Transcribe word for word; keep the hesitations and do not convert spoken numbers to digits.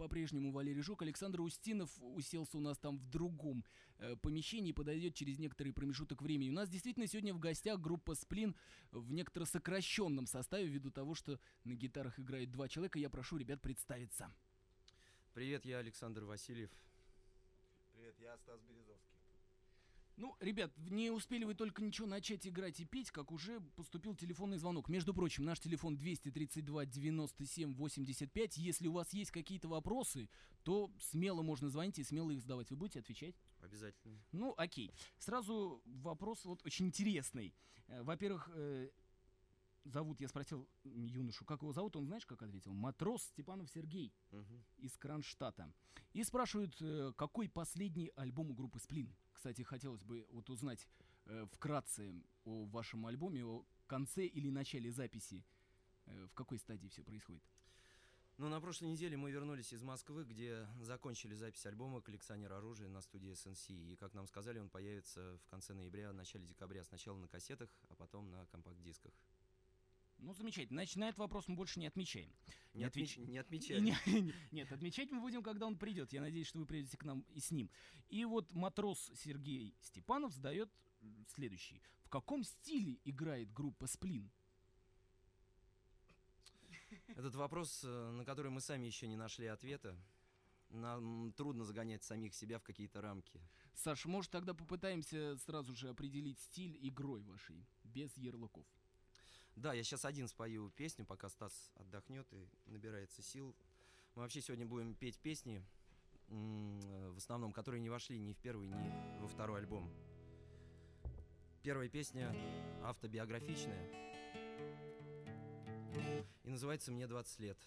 по-прежнему Валерий Жук. Александр Устинов уселся у нас там в другом э, помещении, подойдет через некоторый промежуток времени. У нас действительно сегодня в гостях группа «Сплин» в некоторо сокращенном составе, ввиду того, что на гитарах играют два человека. Я прошу ребят представиться. Привет, я Александр Васильев. Привет, я Стас Березовский. Ну, ребят, не успели вы только ничего начать играть и петь, как уже поступил телефонный звонок. Между прочим, наш телефон двести тридцать два девяносто семь восемьдесят пять. Если у вас есть какие-то вопросы, то смело можно звонить и смело их задавать. Вы будете отвечать? Обязательно. Ну, окей. Сразу вопрос вот очень интересный. Э, Во-первых, э, зовут, я спросил юношу, как его зовут, он знаешь, как ответил? Матрос Степанов Сергей Мгм. из Кронштадта. И спрашивают, э, какой последний альбом у группы «Сплин». Кстати, хотелось бы вот узнать э, вкратце о вашем альбоме, о конце или начале записи. Э, в какой стадии все происходит? Ну, на прошлой неделе мы вернулись из Москвы, где закончили запись альбома «Коллекционер оружия» на студии эс эн си. И, как нам сказали, он появится в конце ноября, начале декабря. Сначала на кассетах, а потом на компакт-дисках. Ну, замечательно. Значит, на этот вопрос мы больше не отмечаем. Не, отвеч- отмеч- не отмечали. Не- Нет, отмечать мы будем, когда он придет. Я надеюсь, что вы придете к нам и с ним. И вот матрос Сергей Степанов задает м, следующий. В каком стиле играет группа «Сплин»? Этот вопрос, э, на который мы сами еще не нашли ответа. Нам трудно загонять самих себя в какие-то рамки. Саш, может, тогда попытаемся сразу же определить стиль игрой вашей, без ярлыков. Да, я сейчас один спою песню, пока Стас отдохнет и набирается сил. Мы вообще сегодня будем петь песни, м, э, в основном, которые не вошли ни в первый, ни во второй альбом. Первая песня автобиографичная и называется «Мне двадцать лет».